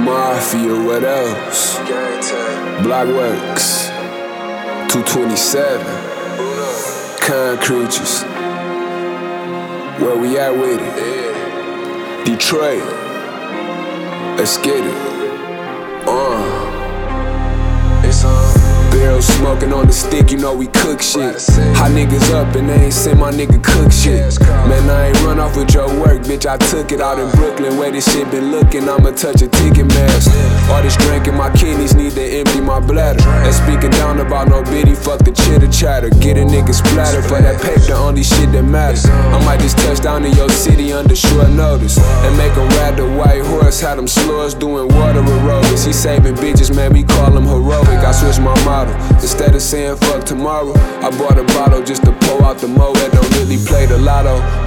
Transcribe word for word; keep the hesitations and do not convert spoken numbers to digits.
Mafia, what else? Blockworks, two twenty-seven, Concreatures. Where we at with it? Detroit, let's get it. Uh. It's on. Barrel smoking on the stick, you know we cook shit. Hot niggas up and they ain't seen my nigga cook shit. Man, I ain't run off with your work, bitch, I took it out in Brooklyn. Where this shit been looking, I'ma touch a ticket mask. All this drinking, my kidneys need to empty my bladder. And speaking down about no biddy, fuck the chitter chatter. Get a nigga splattered for that paper, the only shit that matters. I might just touch down in your city under short notice and make them ride the white horse, had them slurs doing water aerobics. He saving bitches, man, we call him heroic. I switched my model. Instead of saying fuck tomorrow, I bought a bottle just to pour out the mo that don't really play the lotto.